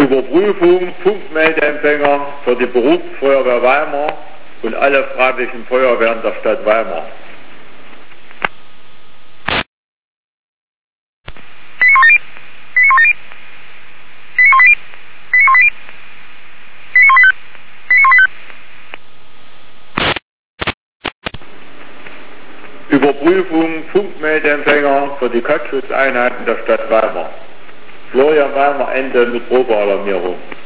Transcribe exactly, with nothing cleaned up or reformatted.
Überprüfung Funkmeldeempfänger für die Berufsfeuerwehr Weimar und alle freiwilligen Feuerwehren der Stadt Weimar. Überprüfung Funkmeldeempfänger für die Katzschutzeinheiten der Stadt Weimar. Florian Weimar Ende mit Probealarmierung.